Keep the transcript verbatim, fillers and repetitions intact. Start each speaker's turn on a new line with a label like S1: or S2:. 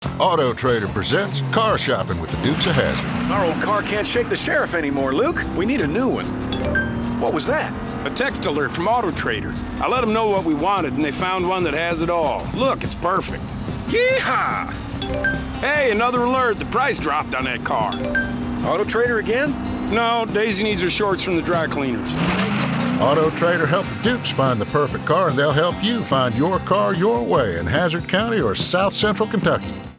S1: Auto Trader presents Car Shopping with the Dukes of Hazzard.
S2: Our old car can't shake the sheriff anymore, Luke. We need a new one. What was that?
S3: A text alert from Auto Trader. I let them know what we wanted, and they found one that has it all. Look, it's perfect.
S2: Yeehaw!
S3: Hey, another alert. The price dropped on that car.
S2: Auto Trader again?
S3: No, Daisy needs her shorts from the dry cleaners.
S1: Auto Trader helped the Dukes find the perfect car, and they'll help you find your car your way in Hazzard County or South Central Kentucky.